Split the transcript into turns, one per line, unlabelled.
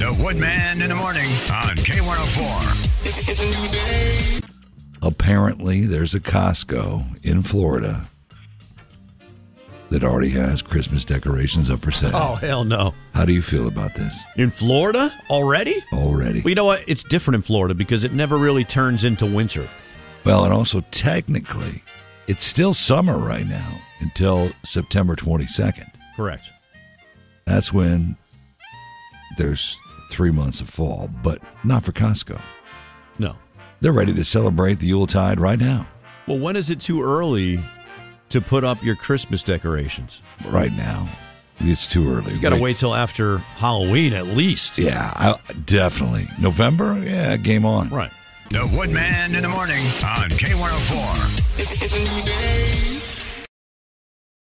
The Woodman in the morning on K104. It's a new day.
Apparently, there's a Costco in Florida that already has Christmas decorations up for sale.
Oh, hell no.
How do you feel about this?
In Florida? Already?
Already.
Well, you know what? It's different in Florida because it never really turns into winter.
Well, and also technically, it's still summer right now until September 22nd.
Correct.
That's when there's 3 months of fall, but not for Costco.
No.
They're ready to celebrate the Yuletide right now.
Well, when is it too early to put up your Christmas decorations?
Right now. It's too early.
You got to wait till after Halloween at least.
Yeah, definitely. November? Yeah, game on.
Right.
The Woodman in the morning on K104. It's a new day.